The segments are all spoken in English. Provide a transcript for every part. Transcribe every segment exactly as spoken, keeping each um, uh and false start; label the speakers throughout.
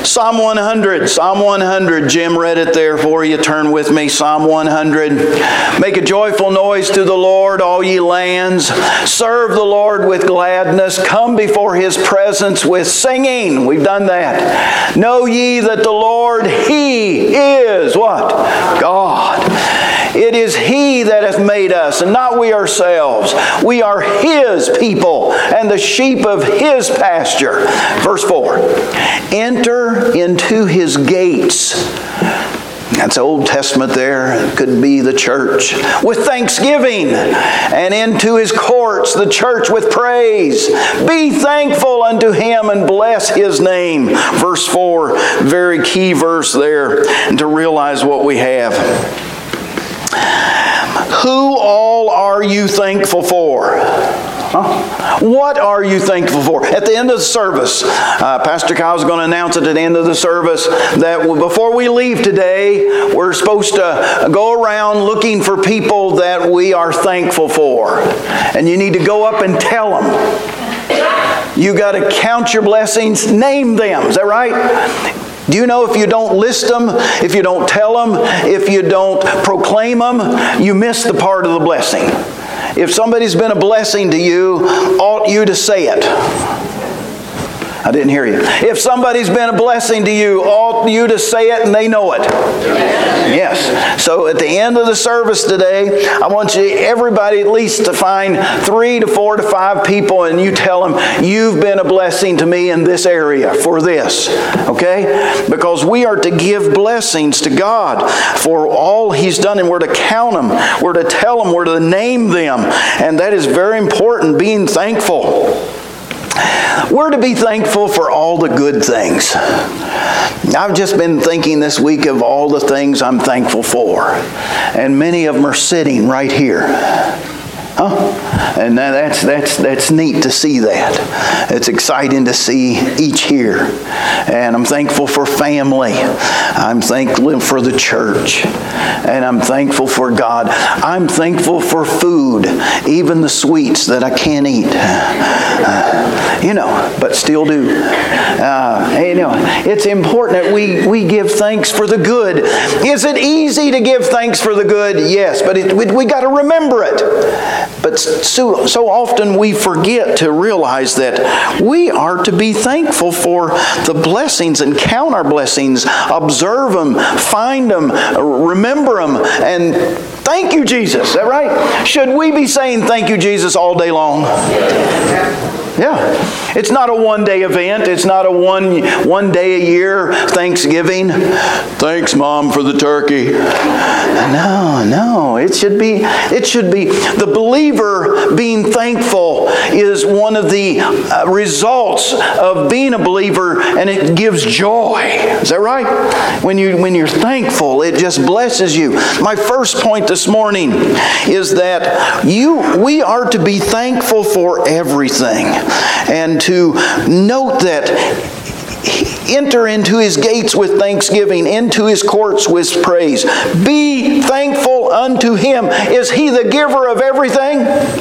Speaker 1: Psalm one hundred. Psalm one hundred. Jim read it there for you. Turn with me. Psalm one hundred. Make a joyful noise to the Lord, all ye lands. Serve the Lord with gladness. Come before His presence with singing. We've done that. Know ye that the Lord, He is what? God. It is He that hath made us, and not we ourselves. We are His people, and the sheep of His pasture. Verse four. Enter into His gates. That's Old Testament there. It could be the church. With thanksgiving. And into His courts, the church, with praise. Be thankful unto Him and bless His name. Verse four. Very key verse there. And to realize what we have. Who all are you thankful for? Huh? What are you thankful for? At the end of the service, uh, Pastor Kyle's going to announce it at the end of the service that before we leave today, we're supposed to go around looking for people that we are thankful for. And you need to go up and tell them. You got to count your blessings, name them. Is that right? Do you know if you don't list them, if you don't tell them, if you don't proclaim them, you miss the part of the blessing. If somebody's been a blessing to you, ought you to say it. I didn't hear you. If somebody's been a blessing to you, ought you to say it and they know it. Yes. So at the end of the service today, I want you, everybody at least to find three to four to five people and you tell them, you've been a blessing to me in this area for this. Okay? Because we are to give blessings to God for all He's done, and we're to count them. We're to tell them. We're to name them. And that is very important, being thankful. We're to be thankful for all the good things. I've just been thinking this week of all the things I'm thankful for. And many of them are sitting right here. Huh? And that's, that's, that's neat to see that. It's exciting to see each here. And I'm thankful for family. I'm thankful for the church. And I'm thankful for God. I'm thankful for food, even the sweets that I can't eat. Uh, you know, but still do. Uh, you know, it's important that we, we give thanks for the good. Is it easy to give thanks for the good? Yes, but it, we, we got to remember it. But so, so often we forget to realize that we are to be thankful for the blessings and count our blessings, observe them, find them, remember them, and thank you, Jesus. Is that right? Should we be saying thank you, Jesus, all day long? Yeah. It's not a one-day event. It's not a one, one day a year Thanksgiving. Thanks, Mom, for the turkey. No, no. It should be, it should be, the believer being thankful is one of the uh, results of being a believer, and it gives joy. Is that right? When, you, when you're thankful, it just blesses you. My first point this morning is that you, we are to be thankful for everything. And to note that enter into His gates with thanksgiving, into His courts with praise. Be thankful unto Him. Is He the giver of everything?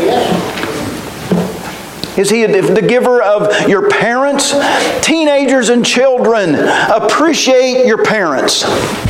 Speaker 1: Is He the giver of your parents? Teenagers and children, appreciate your parents.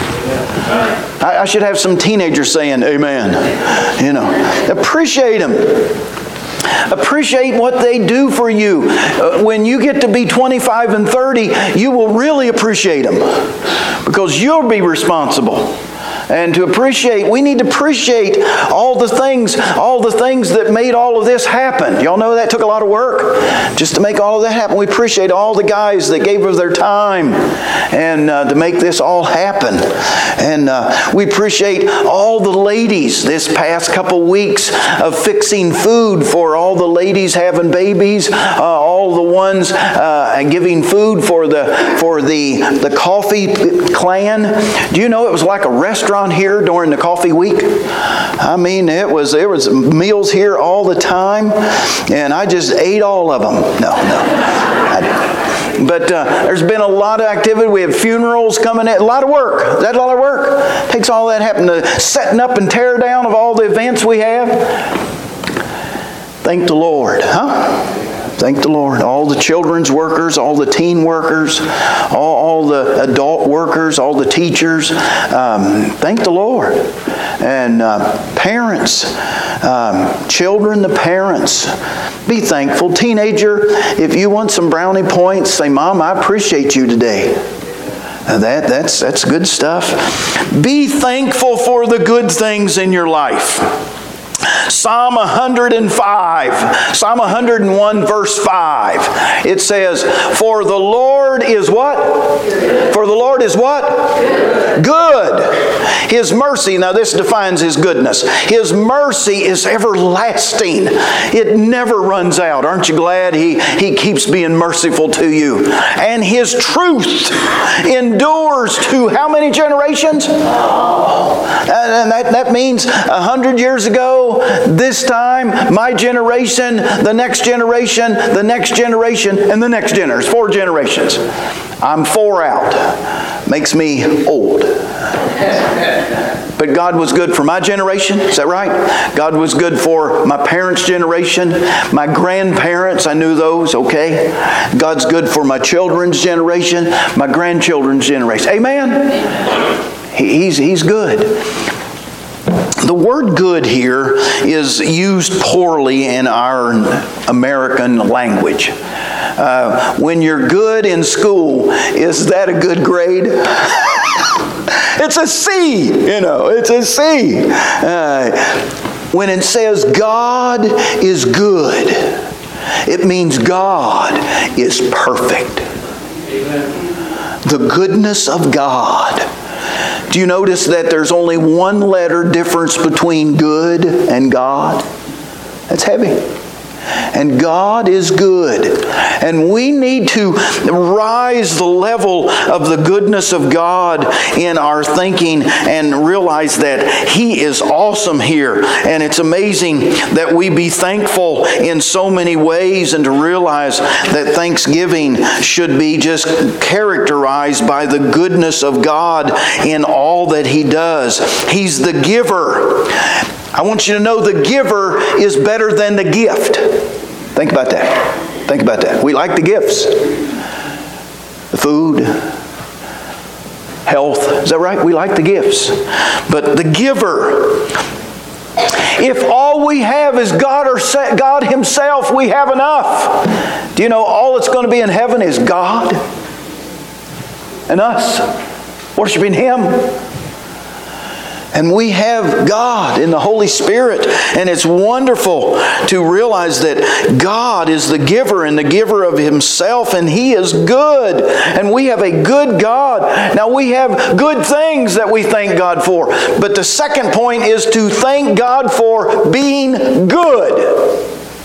Speaker 1: I should have some teenagers saying amen. You know, appreciate them. Appreciate what they do for you. Uh, when you get to be twenty-five and thirty, you will really appreciate them because you'll be responsible. And to appreciate, we need to appreciate all the things, all the things that made all of this happen. Y'all know that took a lot of work just to make all of that happen. We appreciate all the guys that gave of their time and uh, to make this all happen. And uh, we appreciate all the ladies this past couple weeks of fixing food for all the ladies having babies, uh, all the ones uh, giving food for the for the the coffee clan. Do you know it was like a restaurant here during the coffee week? I mean, it was there was meals here all the time, and I just ate all of them. No, no. I, but uh, there's been a lot of activity. We have funerals coming in. A lot of work. That's a lot of work. It takes all that happen to setting up and tear down of all the events we have. Thank the Lord, huh? Thank the Lord. All the children's workers, all the teen workers, all, all the adult workers, all the teachers. Um, thank the Lord. And uh, parents, um, children, the parents, be thankful. Teenager, if you want some brownie points, say, Mom, I appreciate you today. Uh, that, that's, that's good stuff. Be thankful for the good things in your life. Psalm one hundred five, Psalm one hundred one verse five, it says, For the Lord is what? For the Lord is what? Good. His mercy, now this defines His goodness. His mercy is everlasting. It never runs out. Aren't you glad He, he keeps being merciful to you? And His truth endures to how many generations? And that, that means a hundred years ago, this time, my generation, the next generation, the next generation, and the next generation. Four generations. I'm four out. Makes me old. But God was good for my generation. Is that right? God was good for my parents' generation. My grandparents, I knew those, okay? God's good for my children's generation, my grandchildren's generation. Amen? He's, he's good. The word good here is used poorly in our American language. Uh, when you're good in school, is that a good grade? It's a C, you know, it's a C. Uh, when it says God is good, it means God is perfect. Amen. The goodness of God. Do you notice that there's only one letter difference between good and God? That's heavy. And God is good. And we need to rise the level of the goodness of God in our thinking and realize that He is awesome here. And it's amazing that we be thankful in so many ways, and to realize that Thanksgiving should be just characterized by the goodness of God in all that He does. He's the giver. I want you to know the giver is better than the gift. Think about that. Think about that. We like the gifts. The food, health. Is that right? We like the gifts. But the giver, if all we have is God or God Himself, we have enough. Do you know all that's going to be in heaven is God and us worshiping Him? And we have God in the Holy Spirit. And it's wonderful to realize that God is the giver and the giver of Himself. And He is good. And we have a good God. Now we have good things that we thank God for. But the second point is to thank God for being good.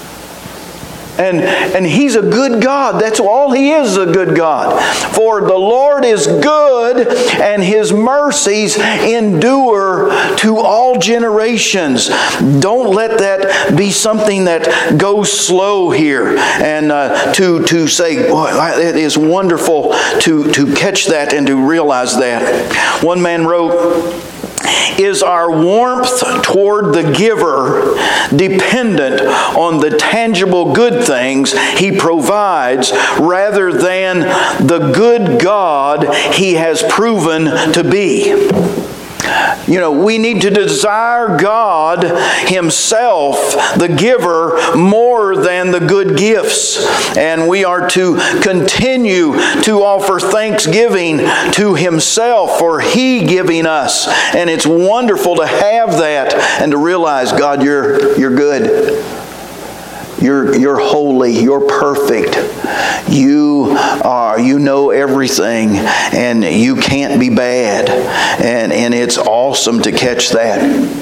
Speaker 1: And, and He's a good God. That's all He is, a good God. For the Lord is good, and His mercies endure to all generations. Don't let that be something that goes slow here. And uh, to, to say, boy, it is wonderful to, to catch that and to realize that. One man wrote, Is our warmth toward the giver dependent on the tangible good things He provides rather than the good God He has proven to be? You know, we need to desire God Himself, the giver, more than the good gifts. And we are to continue to offer thanksgiving to Himself for He giving us. And it's wonderful to have that and to realize, God, you're, you're good. You're, you're holy. You're perfect. You are, you know everything, and you can't be bad. And, and it's awesome to catch that.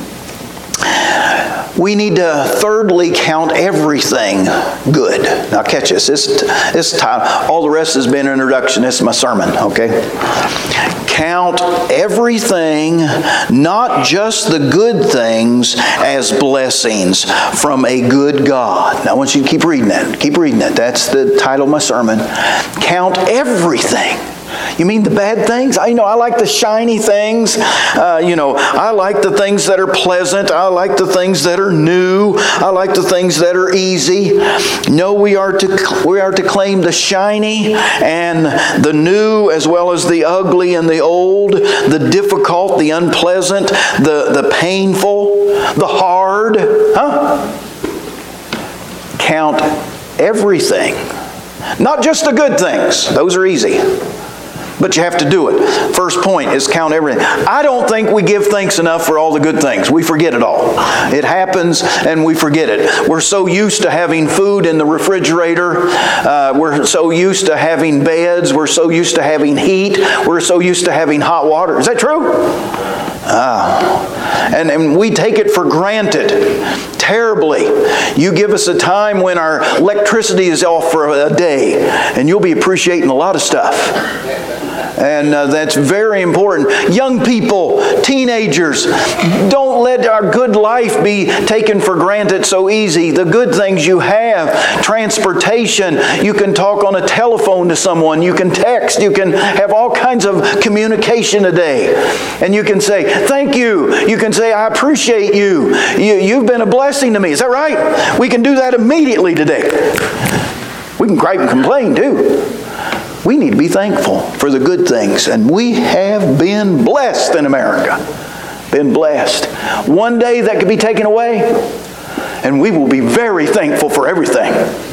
Speaker 1: We need to thirdly count everything good. Now catch this. This, this time, all the rest has been an introduction. This is my sermon, okay? Count everything, not just the good things, as blessings from a good God. Now I want you to keep reading that. Keep reading that. That's the title of my sermon. Count everything. You mean the bad things? I, you know, I like the shiny things. Uh, you know, I like the things that are pleasant. I like the things that are new. I like the things that are easy. No, we are to we are to claim the shiny and the new, as well as the ugly and the old, the difficult, the unpleasant, the, the painful, the hard. Huh? Count everything. Not just the good things. Those are easy. But you have to do it. First point is count everything. I don't think we give thanks enough for all the good things. We forget it all. It happens and we forget it. We're so used to having food in the refrigerator. Uh, we're so used to having beds. We're so used to having heat. We're so used to having hot water. Is that true? Ah. And, and we take it for granted terribly. You give us a time when our electricity is off for a day, and you'll be appreciating a lot of stuff. And uh, that's very important. Young people, teenagers, don't let our good life be taken for granted so easy. The good things you have, transportation, you can talk on a telephone to someone, you can text, you can have all kinds of communication today. And you can say, thank you. You can say, I appreciate you. you. You've been a blessing to me. Is that right? We can do that immediately today. We can gripe and complain too. We need to be thankful for the good things. And we have been blessed in America. Been blessed. One day that could be taken away, and we will be very thankful for everything.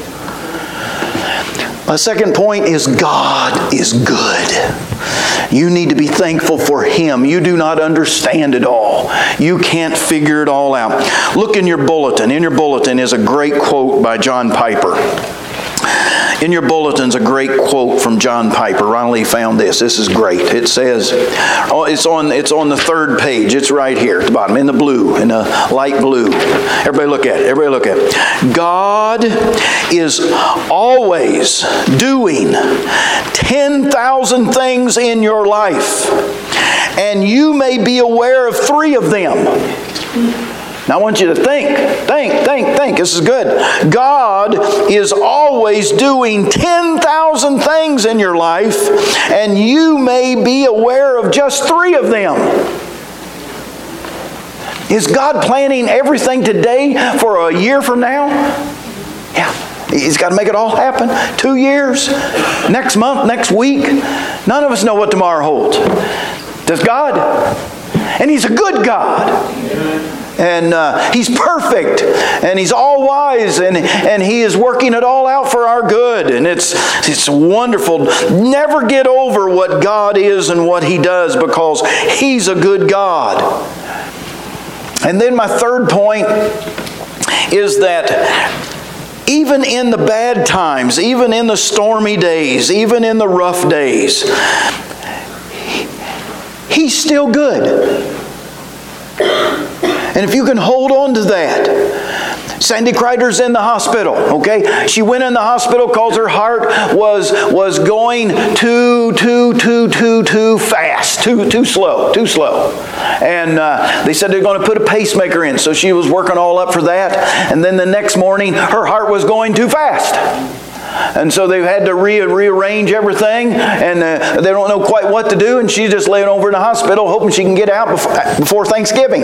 Speaker 1: My second point is God is good. You need to be thankful for Him. You do not understand it all. You can't figure it all out. Look in your bulletin. In your bulletin is a great quote by John Piper. In your bulletin's a great quote from John Piper. Ron Lee found this. This is great. It says, oh, it's on it's on the third page. It's right here at the bottom, in the blue, in the light blue. Everybody look at it. Everybody look at it. God is always doing ten thousand things in your life, and you may be aware of three of them. Now I want you to think, think, think, think. This is good. God is always doing ten thousand things in your life, and you may be aware of just three of them. Is God planning everything today for a year from now? Yeah. He's got to make it all happen. Two years, next month, next week. None of us know what tomorrow holds. Does God? And He's a good God. And uh, He's perfect, and He's all wise, and, and He is working it all out for our good. And it's, it's wonderful. Never get over what God is and what He does, because He's a good God. And then my third point is that even in the bad times, even in the stormy days, even in the rough days, He's still good. And if you can hold on to that. Sandy Kreider's in the hospital, okay? She went in the hospital because her heart was, was going too, too, too, too, too fast. Too, too slow, too slow. And uh, they said they're going to put a pacemaker in. So she was working all up for that. And then the next morning, her heart was going too fast. And so they've had to re- rearrange everything, and uh, they don't know quite what to do, and she's just laying over in the hospital hoping she can get out before, before Thanksgiving.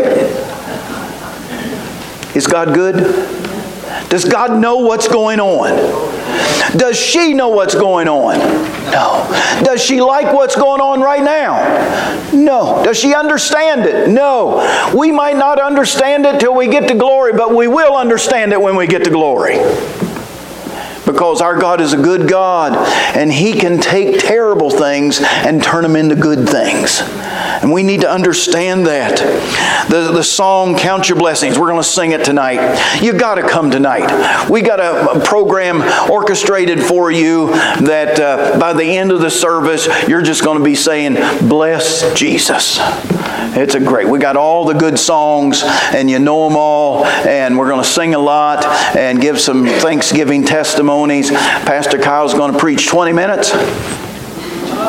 Speaker 1: Is God good? Does God know what's going on? Does she know what's going on? No. Does she like what's going on right now? No. Does she understand it? No. We might not understand it till we get to glory, but we will understand it when we get to glory. Because our God is a good God, and He can take terrible things and turn them into good things. And we need to understand that. The, the song, Count Your Blessings, we're going to sing it tonight. You've got to come tonight. We got a program orchestrated for you that uh, by the end of the service, you're just going to be saying, bless Jesus. It's a great, we got all the good songs, and you know them all, and we're going to sing a lot and give some Thanksgiving testimonies. Pastor Kyle's going to preach twenty minutes.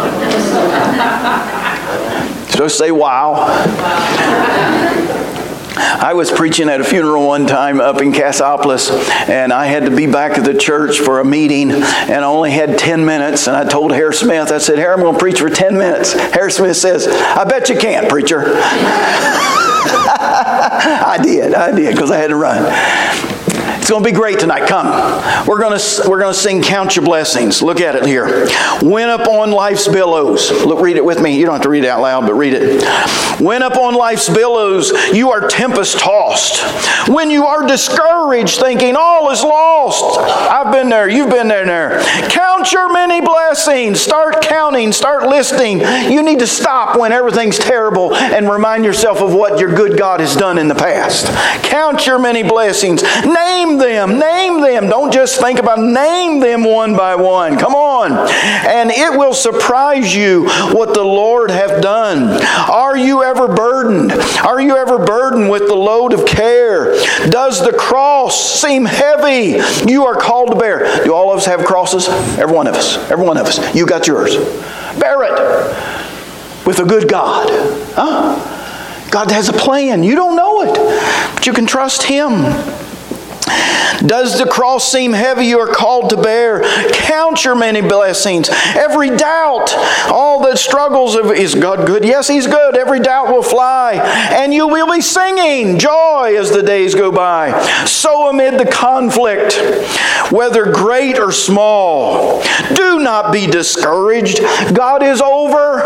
Speaker 1: So say wow. I was preaching at a funeral one time up in Cassopolis, and I had to be back at the church for a meeting, and I only had ten minutes, and I told Harry Smith, I said, Harry, I'm going to preach for ten minutes. Harry Smith says, I bet you can't, preacher. I did, I did, because I had to run. It's going to be great tonight. Come. We're going to we're going to sing Count Your Blessings. Look at it here. When up on life's billows. Look, read it with me. You don't have to read it out loud, but read it. When up on life's billows, you are tempest tossed. When you are discouraged, thinking all is lost. I've been there. You've been there. there. Count your many blessings. Start counting. Start listing. You need to stop when everything's terrible and remind yourself of what your good God has done in the past. Count your many blessings. Name them. Name them. Don't just think about them. Name them one by one. Come on. And it will surprise you what the Lord hath done. Are you ever burdened? Are you ever burdened with the load of care? Does the cross seem heavy you are called to bear? Do all of us have crosses? Every one of us. Every one of us. You got yours. Bear it with a good God. Huh? God has a plan. You don't know it, but you can trust Him. Does the cross seem heavy you are called to bear? Count your many blessings. Every doubt, all the struggles of, is God good? Yes, He's good. Every doubt will fly. And you will be singing joy as the days go by. So amid the conflict, whether great or small, do not be discouraged. God is over.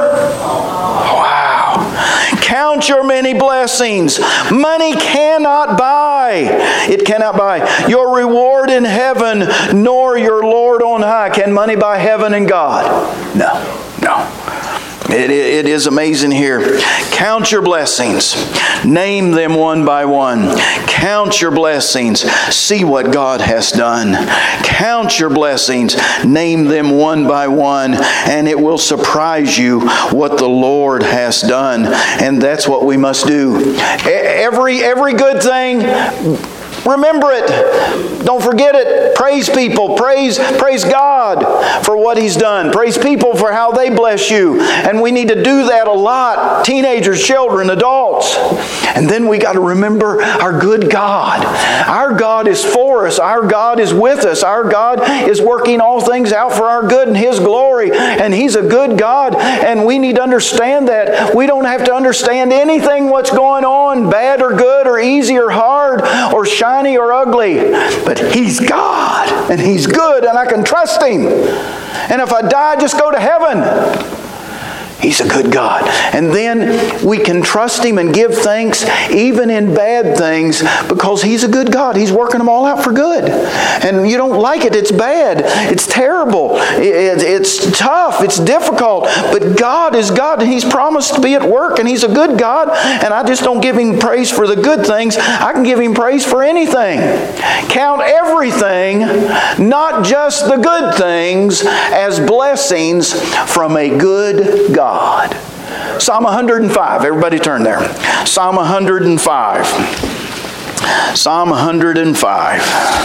Speaker 1: Wow. Count your many blessings. Money cannot buy. It cannot buy your reward in heaven, nor your Lord on high. Can money buy heaven and God? No, no. It, it is amazing here. Count your blessings. Name them one by one. Count your blessings. See what God has done. Count your blessings. Name them one by one. And it will surprise you what the Lord has done. And that's what we must do. Every, every good thing, remember it. Don't forget it. Praise people. Praise, praise God for what He's done. Praise people for how they bless you. And we need to do that a lot. Teenagers, children, adults. And then we got to remember our good God. Our God is for us. Our God is with us. Our God is working all things out for our good and His glory. And He's a good God. And we need to understand that. We don't have to understand anything what's going on, bad or good or easy or hard or shiny or ugly. But He's God, and He's good, and I can trust Him. And if I die, just go to heaven. He's a good God. And then we can trust Him and give thanks even in bad things because He's a good God. He's working them all out for good. And you don't like it. It's bad. It's terrible. It's tough. It's difficult. But God is God, and He's promised to be at work, and He's a good God. And I just don't give Him praise for the good things. I can give Him praise for anything. Count everything, not just the good things, as blessings from a good God. God. Psalm one hundred five. Everybody turn there. Psalm one hundred five. Psalm one hundred five.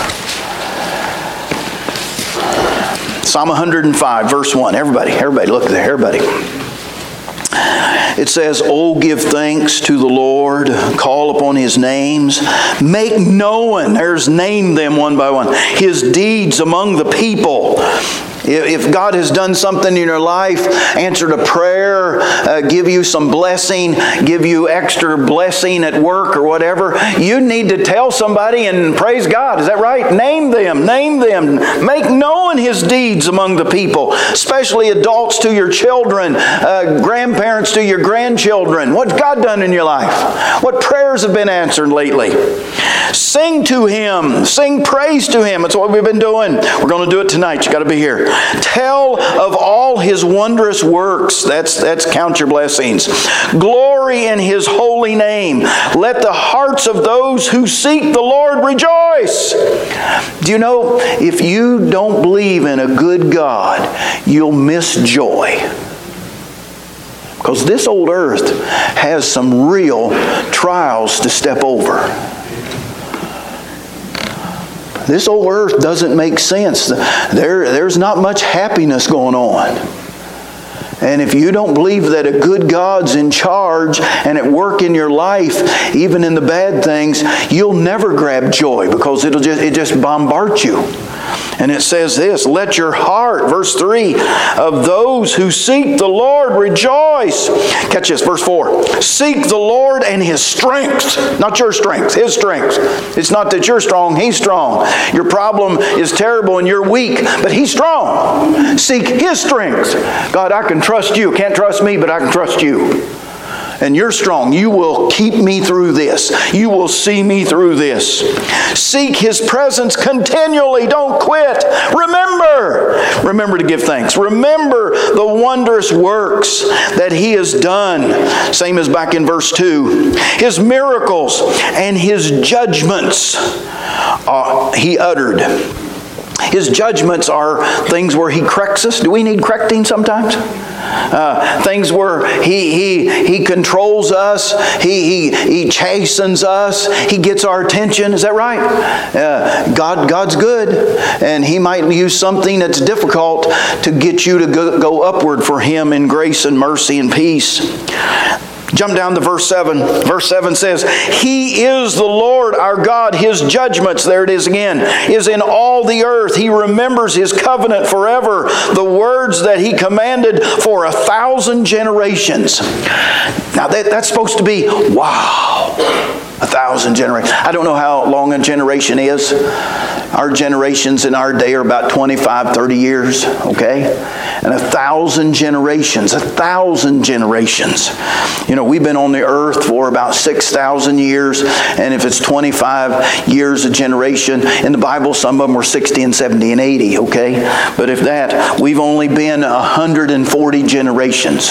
Speaker 1: Psalm one hundred five, verse one. Everybody, everybody, look there. Everybody. It says, "Oh, give thanks to the Lord, call upon His names, make known," there's name them one by one, His deeds among the people. If God has done something in your life, answered a prayer, uh, give you some blessing, give you extra blessing at work or whatever, you need to tell somebody and praise God. Is that right? Name them. Name them. Make known His deeds among the people, especially adults to your children, uh, grandparents to your grandchildren. What's God done in your life? What prayers have been answered lately? Sing to Him. Sing praise to Him. That's what we've been doing. We're going to do it tonight. You got to be here. Tell of all His wondrous works. That's, that's count your blessings. Glory in His holy name. Let the hearts of those who seek the Lord rejoice. Do you know, if you don't believe in a good God, you'll miss joy. Because this old earth has some real trials to step over. This old earth doesn't make sense. There, there's not much happiness going on. And if you don't believe that a good God's in charge and at work in your life, even in the bad things, you'll never grab joy because it'll just it just bombards you. And it says this, let your heart, verse three, of those who seek the Lord rejoice. Catch this, verse four. Seek the Lord and His strength. Not your strength, His strength. It's not that you're strong, He's strong. Your problem is terrible and you're weak, but He's strong. Seek His strength. God, I can trust you. Can't trust me, but I can trust you. And you're strong. You will keep me through this. You will see me through this. Seek His presence continually. Don't quit. Remember. Remember to give thanks. Remember the wondrous works that He has done. Same as back in verse two. His miracles and His judgments uh, He uttered. His judgments are things where He corrects us. Do we need correcting sometimes? Uh, things where he, he, he controls us, he, he, he chastens us, He gets our attention. Is that right? Uh, God, God's good, and He might use something that's difficult to get you to go, go upward for Him in grace and mercy and peace. Jump down to verse seven. Verse seven says, He is the Lord our God. His judgments, there it is again, is in all the earth. He remembers His covenant forever, the words that He commanded for a thousand generations. Now that, that's supposed to be, wow, a thousand generations. I don't know how long a generation is. Our generations in our day are about twenty-five, thirty years, okay? And a thousand generations, a thousand generations. You know, we've been on the earth for about six thousand years, and if it's twenty-five years a generation, in the Bible some of them were sixty and seventy and eighty, okay? But if that, we've only been one hundred forty generations.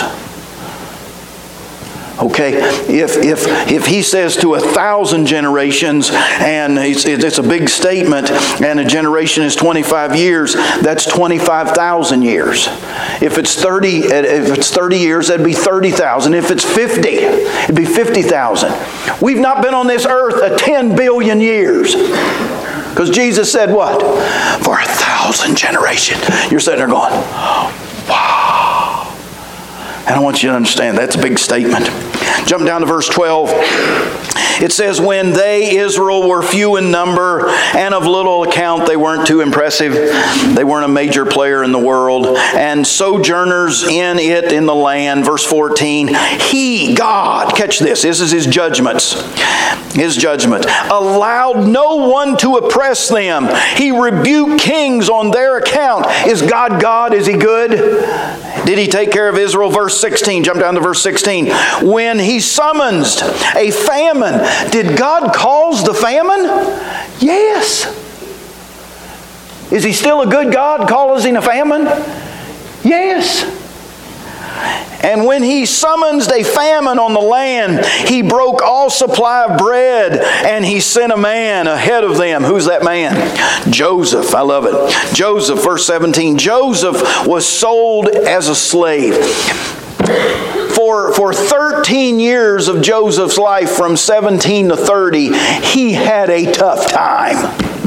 Speaker 1: Okay, if if if He says to a thousand generations, and it's, it's a big statement, and a generation is twenty-five years, that's twenty-five thousand years. If it's thirty, if it's thirty years, that'd be thirty thousand. If it's fifty, it'd be fifty thousand. We've not been on this earth a ten billion years. Because Jesus said what? For a thousand generations. You're sitting there going, wow. And I want you to understand, that's a big statement. Jump down to verse twelve. It says, when they, Israel, were few in number and of little account, they weren't too impressive. They weren't a major player in the world. And sojourners in it in the land. Verse fourteen, He, God, catch this, this is His judgments. His judgment. Allowed no one to oppress them. He rebuked kings on their account. Is God God? Is He good? Did He take care of Israel? Verse sixteen, jump down to verse sixteen. When He summoned a famine, did God cause the famine? Yes. Is He still a good God causing a famine? Yes. And when He summons a famine on the land, He broke all supply of bread, and He sent a man ahead of them. Who's that man? Joseph. I love it. Joseph, verse seventeen. Joseph was sold as a slave. For, for thirteen years of Joseph's life, from seventeen to thirty, he had a tough time.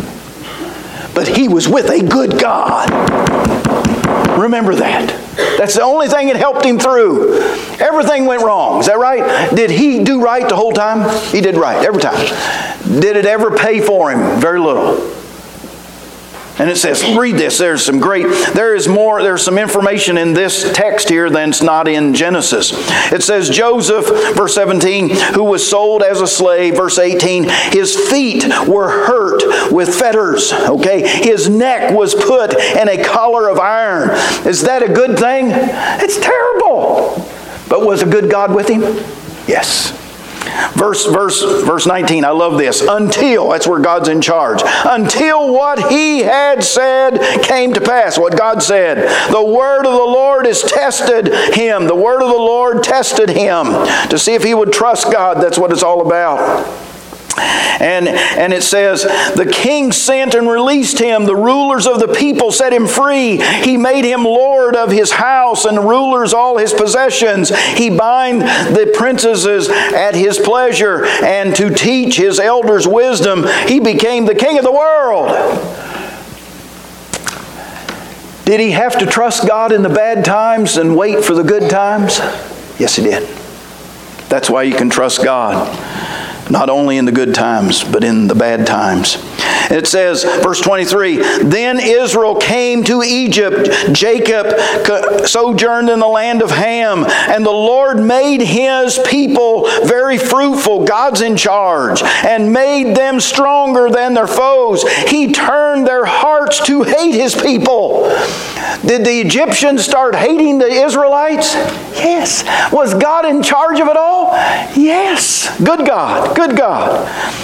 Speaker 1: But he was with a good God. Remember that. That's the only thing that helped him through. Everything went wrong. Is that right? Did he do right the whole time? He did right every time. Did it ever pay for him? Very little. And it says, read this, there's some great, there is more, there's some information in this text here than's not in Genesis. It says, Joseph, verse seventeen, who was sold as a slave, verse eighteen, his feet were hurt with fetters, okay? His neck was put in a collar of iron. Is that a good thing? It's terrible. But was a good God with him? Yes. Verse, verse, verse nineteen, I love this. Until, that's where God's in charge. Until what He had said came to pass. What God said. The word of the Lord has tested him. The word of the Lord tested him to see if he would trust God. That's what it's all about. And, and it says, the king sent and released him. The rulers of the people set him free. He made him lord of his house and rulers all his possessions. He bind the princesses at his pleasure, and to teach his elders wisdom, he became the king of the world. Did he have to trust God in the bad times and wait for the good times? Yes, he did. That's why you can trust God, not only in the good times, but in the bad times. It says, verse twenty-three, then Israel came to Egypt. Jacob sojourned in the land of Ham, and the Lord made his people very fruitful. God's in charge, and made them stronger than their foes. He turned their hearts to hate his people. Did the Egyptians start hating the Israelites? Yes. Was God in charge of it all? Yes. Good God. Good God.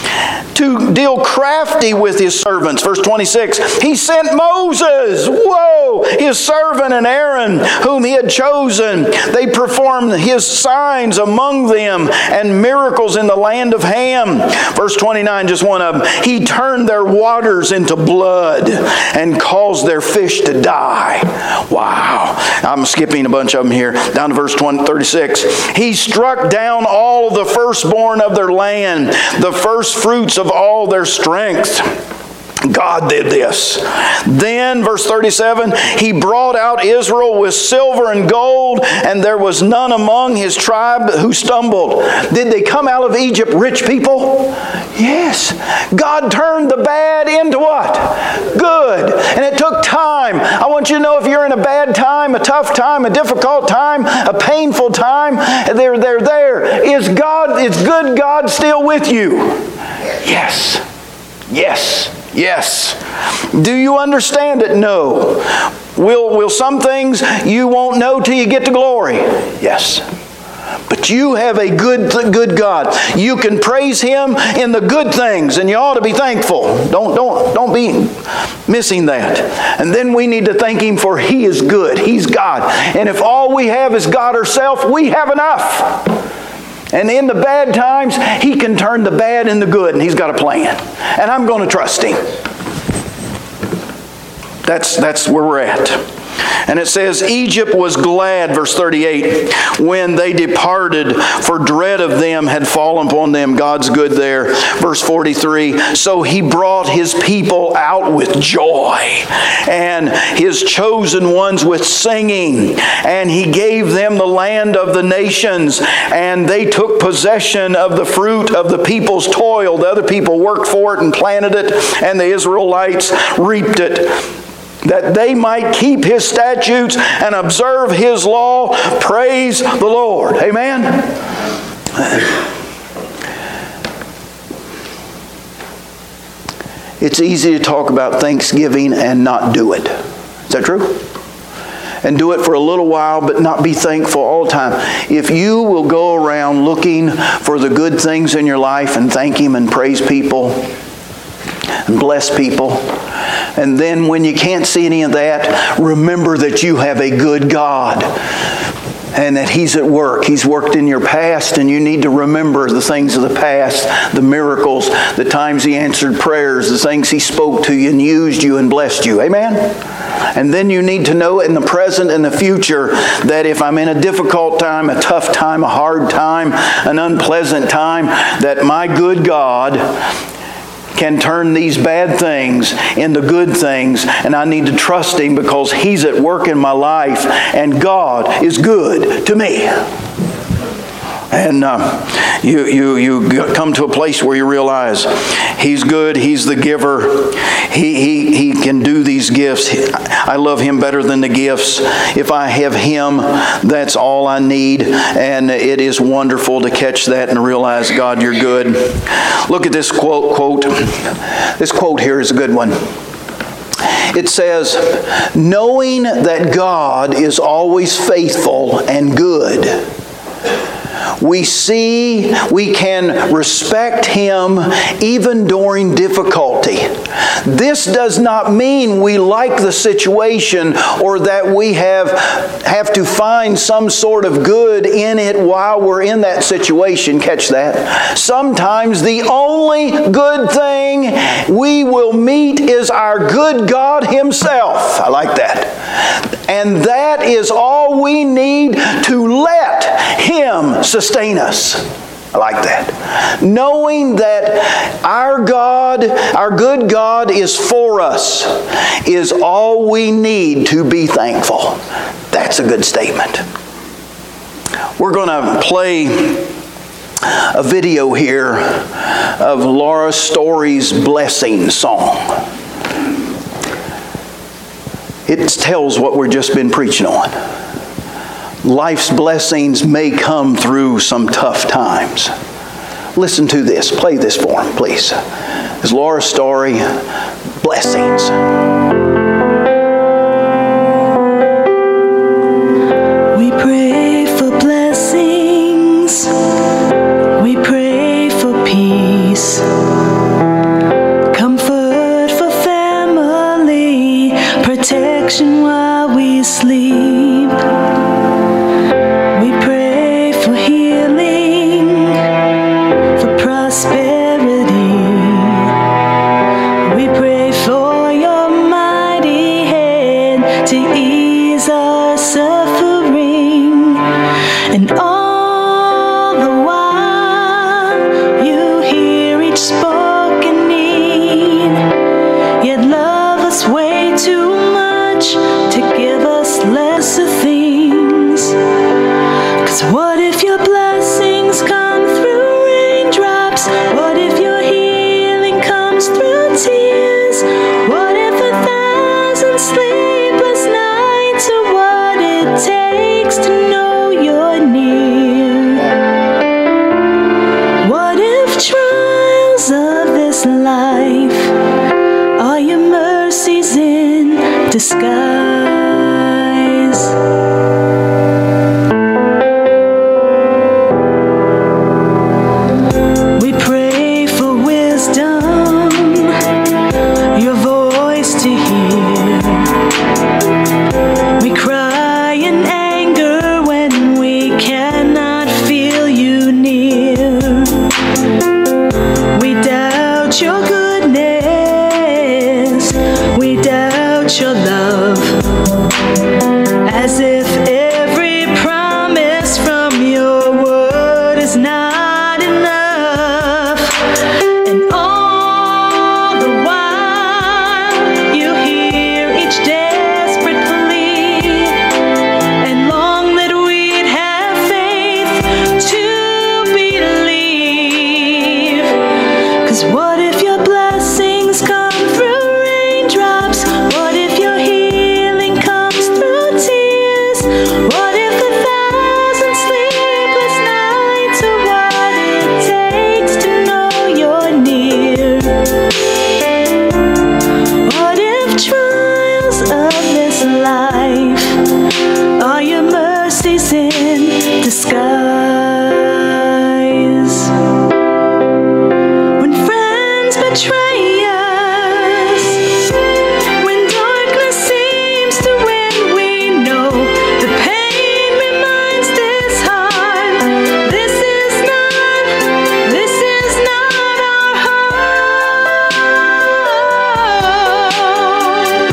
Speaker 1: To deal crafty with his servants. Verse twenty-six, he sent Moses, whoa, his servant, and Aaron, whom he had chosen. They performed his signs among them and miracles in the land of Ham. Verse twenty-nine, just one of them. He turned their waters into blood and caused their fish to die. Wow. I'm skipping a bunch of them here. Down to verse thirty-six. He struck down all the firstborn of their land, the first fruits of all their strength. God did this. Then, verse thirty-seven, he brought out Israel with silver and gold, and there was none among his tribe who stumbled. Did they come out of Egypt rich people? Yes. God turned the bad into what? Good. And it took time. I want you to know, if you're in a bad time, a tough time, a difficult time, a painful time, they're, they're there. Is God, is good God still with you? Yes. Yes. Yes. Do you understand it? No. Will, will some things you won't know till you get to glory? Yes. But you have a good, good God. You can praise Him in the good things, and you ought to be thankful. Don't, don't, don't be missing that. And then we need to thank Him for He is good. He's God. And if all we have is God ourselves, we have enough. And in the bad times, He can turn the bad into good, and He's got a plan. And I'm going to trust Him. That's, that's where we're at. And it says, Egypt was glad, verse thirty-eight, when they departed, for dread of them had fallen upon them. God's good there. Verse forty-three, so He brought His people out with joy, and His chosen ones with singing, and He gave them the land of the nations, and they took possession of the fruit of the people's toil. The other people worked for it and planted it, and the Israelites reaped it, that they might keep His statutes and observe His law. Praise the Lord. Amen? It's easy to talk about Thanksgiving and not do it. Is that true? And do it for a little while, but not be thankful all the time. If you will go around looking for the good things in your life and thank Him and praise people and bless people, and then when you can't see any of that, remember that you have a good God and that He's at work. He's worked in your past, and you need to remember the things of the past, the miracles, the times He answered prayers, the things He spoke to you and used you and blessed you. Amen? And then you need to know in the present and the future that if I'm in a difficult time, a tough time, a hard time, an unpleasant time, that my good God can turn these bad things into good things, and I need to trust Him because He's at work in my life, and God is good to me. And uh, you, you, you come to a place where you realize He's good, He's the giver, He, he, he can do these gifts. I love Him better than the gifts. If I have Him, that's all I need. And it is wonderful to catch that and realize, God, you're good. Look at this quote. quote. This quote here is a good one. It says, knowing that God is always faithful and good, we see we can respect Him even during difficulty. This does not mean we like the situation or that we have, have to find some sort of good in it while we're in that situation. Catch that. Sometimes the only good thing we will meet is our good God Himself. I like that. And that is all we need to let Him sustain us. I like that. Knowing that our God, our good God is for us, is all we need to be thankful. That's a good statement. We're going to play a video here of Laura Story's Blessing song. It tells what we've just been preaching on. Life's blessings may come through some tough times. Listen to this. Play this for him, please. It's Laura Story, Blessings.
Speaker 2: We pray for blessings. We pray for peace. Comfort for family. Protection while we sleep. We pray for healing, for prosperity. We pray for your mighty hand to ease our suffering. And all the while you hear each spoken need, yet love us way too much to give us lesser things. 'Cause what if your blessings come through raindrops? What if your healing comes through tears? What if a thousand sleepless nights are what it takes to know you're near? What if trials of this life are your mercies in disguise? We pray for wisdom, your voice to hear. We cry in anger when we cannot feel you near. We doubt your goodness, we doubt your love, as if every promise from your word is not enough. And all the while you hear each desperate plea, and long that we'd have faith to believe. 'Cause what if your blessings come through raindrops? What if your healing comes through tears? What if a thousand sleepless nights are what it takes to know you're near? What if trials of this life are your mercies in disguise? When friends betray us, when darkness seems to win, we know the pain reminds this heart, this is not, this is not our home.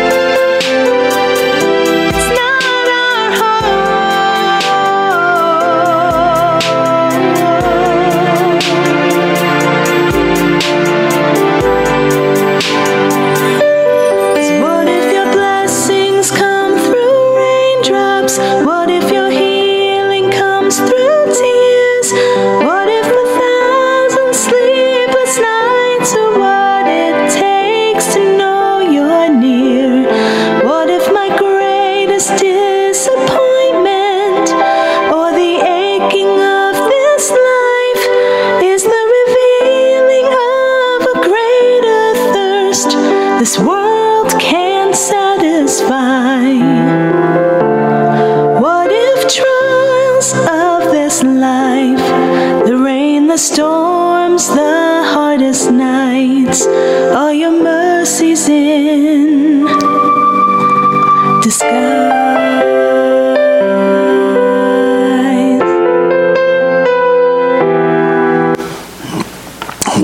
Speaker 2: It's not our home. 'Cause what if your blessings come through raindrops? What if your healing comes through tears? What if a thousand sleepless nights are what it takes to know you're near? What if my greatest disappointment or the aching of this life is the revealing of a greater thirst this world can't satisfy? What if trials of this life, the rain, the storms, the hardest nights, are your mercies in disguise?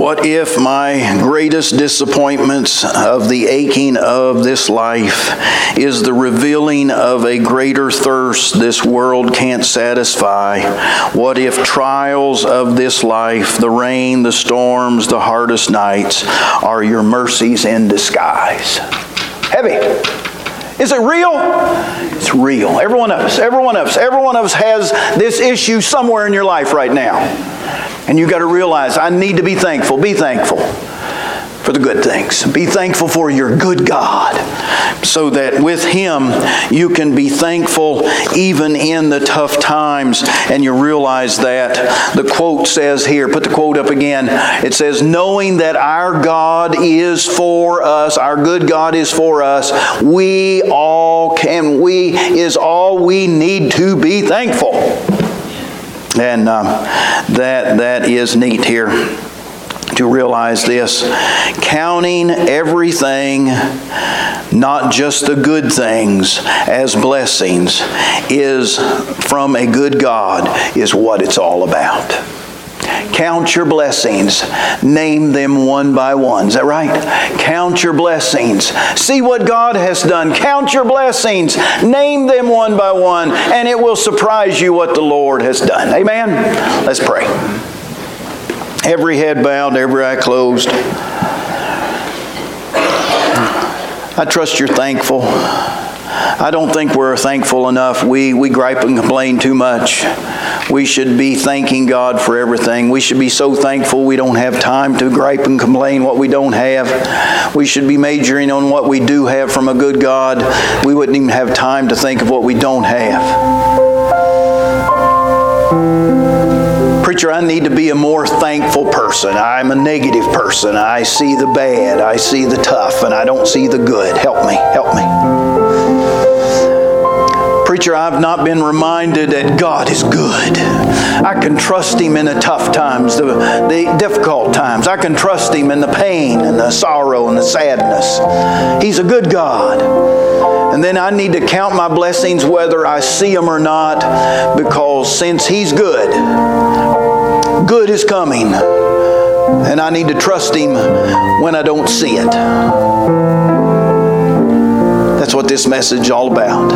Speaker 1: What if my greatest disappointments of the aching of this life is the revealing of a greater thirst this world can't satisfy? What if trials of this life, the rain, the storms, the hardest nights, are your mercies in disguise? Heavy. Is it real? It's real. Every one of us, every one of us, every one of us has this issue somewhere in your life right now. And you've got to realize, I need to be thankful. Be thankful for the good things. Be thankful for your good God, so that with Him you can be thankful even in the tough times. And you realize that the quote says here, put the quote up again, it says, knowing that our God is for us, our good God is for us, we all can, we is all we need to be thankful. And um, that that is neat here to realize this. Counting everything, not just the good things, as blessings is from a good God is what it's all about. Count your blessings. Name them one by one. Is that right? Count your blessings. See what God has done. Count your blessings. Name them one by one, and it will surprise you what the Lord has done. Amen? Let's pray. Every head bowed, every eye closed. I trust you're thankful. I don't think we're thankful enough. We, we gripe and complain too much. We should be thanking God for everything. We should be so thankful we don't have time to gripe and complain what we don't have. We should be majoring on what we do have from a good God. We wouldn't even have time to think of what we don't have. Preacher, I need to be a more thankful person. I'm a negative person. I see the bad, I see the tough, and I don't see the good. Help me, help me. Preacher, I've not been reminded that God is good. I can trust Him in the tough times, the, the difficult times. I can trust Him in the pain and the sorrow and the sadness. He's a good God. And then I need to count my blessings whether I see them or not, because since He's good, good is coming. And I need to trust Him when I don't see it. That's what this message is all about.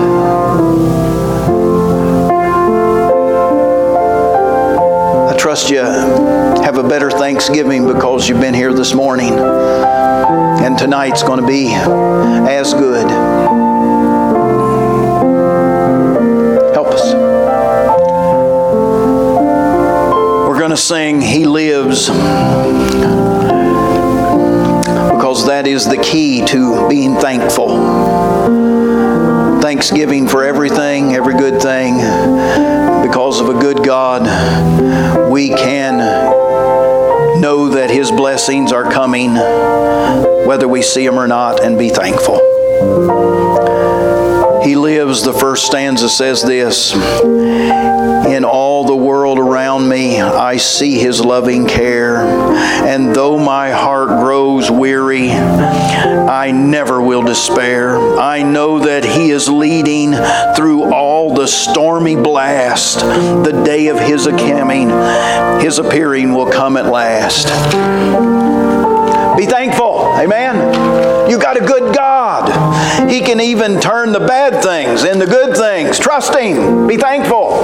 Speaker 1: I trust you have a better Thanksgiving because you've been here this morning. And tonight's going to be as good. Help us. We're going to sing He Lives, because that is the key to being thankful. Thanksgiving for everything, every good thing. Because of a good God, we can know that His blessings are coming, whether we see them or not, and be thankful. He lives, the first stanza says this, in all the world around me I see His loving care, and though my heart grows weary, I never will despair. I know that He is leading through all the stormy blast. The day of His coming, His appearing will come at last. Be thankful. Amen. You got a good God. He can even turn the bad things into good things. Trust Him. Be thankful.